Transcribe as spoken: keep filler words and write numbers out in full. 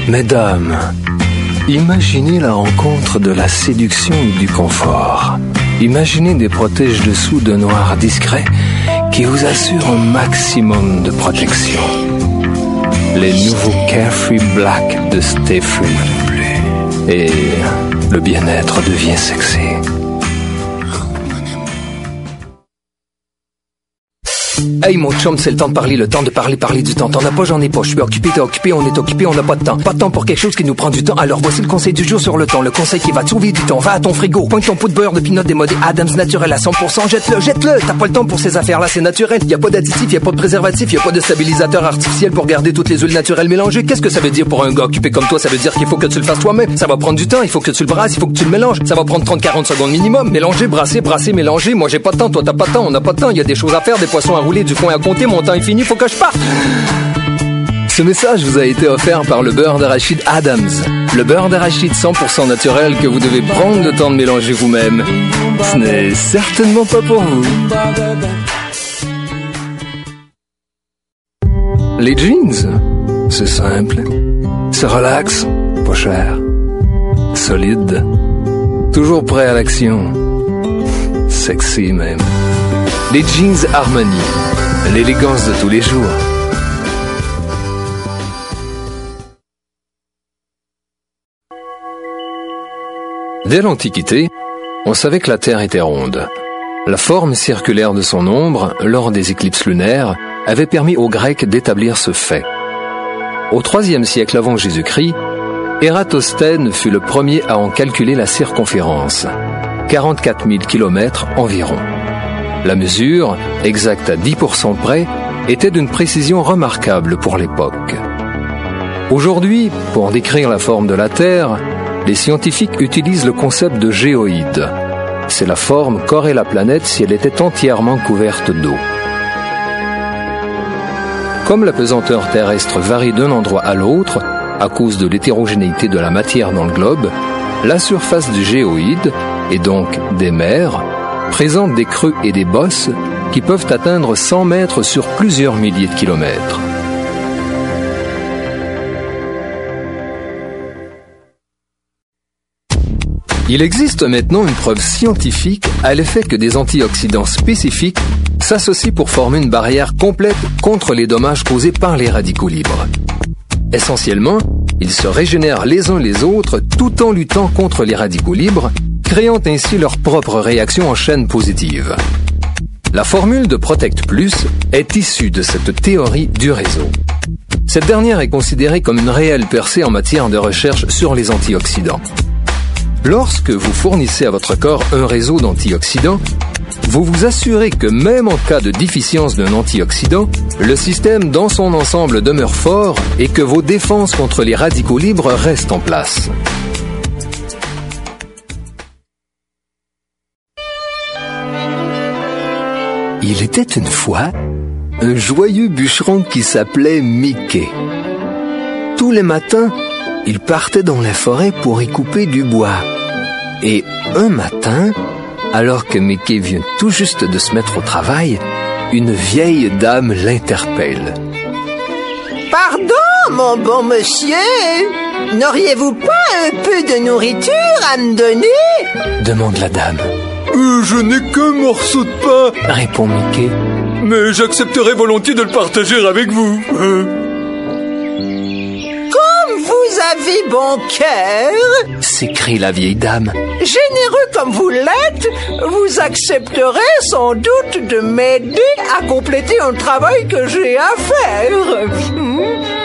Mesdames, imaginez la rencontre de la séduction et du confort. Imaginez des protège-dessous de noir discrets qui vous assurent un maximum de protection. Les nouveaux Carefree Black de Stay Free. Et le bien-être devient sexy. Hey mon chum, c'est le temps de parler, le temps de parler, parler du temps. T'en as pas, j'en ai pas. Je suis occupé, t'es occupé, on est occupé, on n'a pas de temps. Pas de temps pour quelque chose qui nous prend du temps. Alors voici le conseil du jour sur le temps. Le conseil qui va te sauver du temps. Va à ton frigo, pointe ton pot de beurre de pinot démodé Adams naturel à cent pour cent. Jette-le, jette-le. T'as pas le temps pour ces affaires-là, c'est naturel. Y a pas d'additif, y a pas de préservatif, y a pas de stabilisateur artificiel pour garder toutes les huiles naturelles mélangées. Qu'est-ce que ça veut dire pour un gars occupé comme toi? Ça veut dire qu'il faut que tu le fasses toi-même. Ça va prendre du temps, il faut que tu le brasses, il faut que tu le mélanges. Ça va prendre trente à quarante secondes minimum. Mélanger, brasser, brasser, mélanger. Moi j'ai pas de temps, toi t'as pas de temps, on n'a pas de temps. Y a des choses à faire, des poissons à rouler, du foin à compter. Mon temps est fini, faut que je parte. Ce message vous a été offert par le beurre d'arachide Adams. Le beurre d'arachide cent pour cent naturel que vous devez prendre le temps de mélanger vous-même. Ce n'est certainement pas pour vous. Les jeans, c'est simple. C'est relax, pas cher. Solide. Toujours prêt à l'action. Sexy même. Les jeans Harmony. L'élégance de tous les jours. Dès l'Antiquité, on savait que la Terre était ronde. La forme circulaire de son ombre, lors des éclipses lunaires, avait permis aux Grecs d'établir ce fait. Au troisième siècle avant Jésus-Christ, Ératosthène fut le premier à en calculer la circonférence, quarante-quatre mille kilomètres environ. La mesure, exacte à dix pour cent près, était d'une précision remarquable pour l'époque. Aujourd'hui, pour décrire la forme de la Terre, les scientifiques utilisent le concept de géoïde. C'est la forme qu'aurait la planète si elle était entièrement couverte d'eau. Comme la pesanteur terrestre varie d'un endroit à l'autre, à cause de l'hétérogénéité de la matière dans le globe, la surface du géoïde, et donc des mers, présente des creux et des bosses qui peuvent atteindre cent mètres sur plusieurs milliers de kilomètres. Il existe maintenant une preuve scientifique à l'effet que des antioxydants spécifiques s'associent pour former une barrière complète contre les dommages causés par les radicaux libres. Essentiellement, ils se régénèrent les uns les autres tout en luttant contre les radicaux libres, créant ainsi leur propre réaction en chaîne positive. La formule de Protect Plus est issue de cette théorie du réseau. Cette dernière est considérée comme une réelle percée en matière de recherche sur les antioxydants. Lorsque vous fournissez à votre corps un réseau d'antioxydants, vous vous assurez que même en cas de déficience d'un antioxydant, le système dans son ensemble demeure fort et que vos défenses contre les radicaux libres restent en place. Il était une fois un joyeux bûcheron qui s'appelait Mickey. Tous les matins, il partait dans la forêt pour y couper du bois. Et un matin, alors que Mickey vient tout juste de se mettre au travail, une vieille dame l'interpelle. « Pardon, mon bon monsieur, n'auriez-vous pas un peu de nourriture à me donner ?» demande la dame. Euh, je n'ai qu'un morceau de pain, répond Mickey. Mais j'accepterai volontiers de le partager avec vous. Euh. Comme vous avez bon cœur, s'écrie la vieille dame. Généreux comme vous l'êtes, vous accepterez sans doute de m'aider à compléter un travail que j'ai à faire.